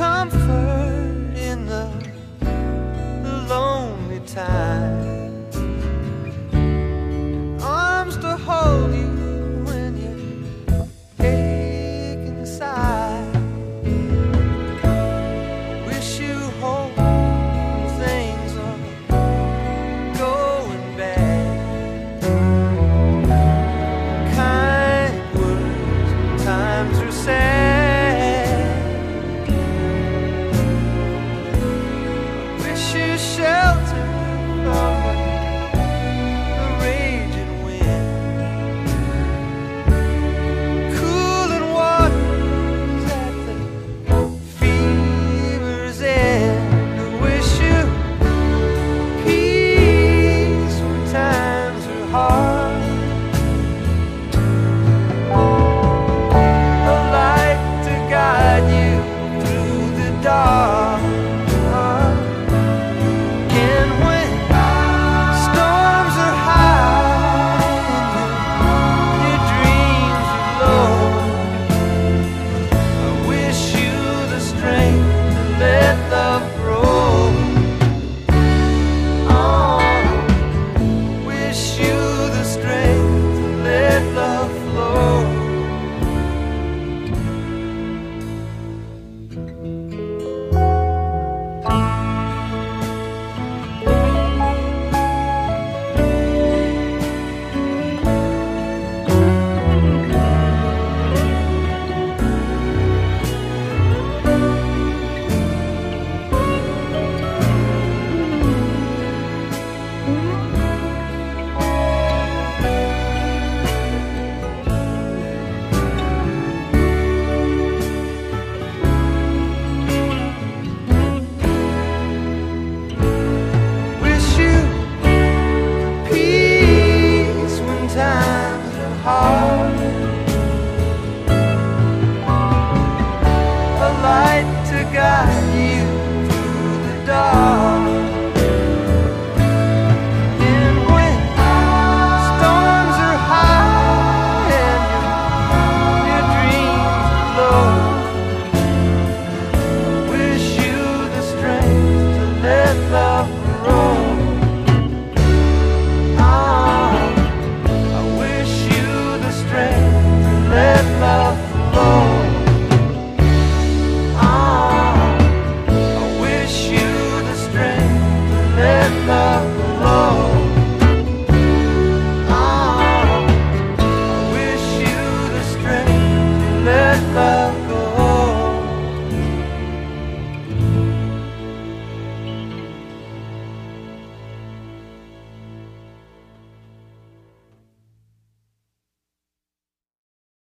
comfort in the lonely time, arms to hold you when you're aching inside. I wish you hope when things are going bad. Kind words when times are sad. Shelter from the raging wind, cooling waters at the fever's end. I wish you peace when times are hard, a light to guide you through the dark. A light to guide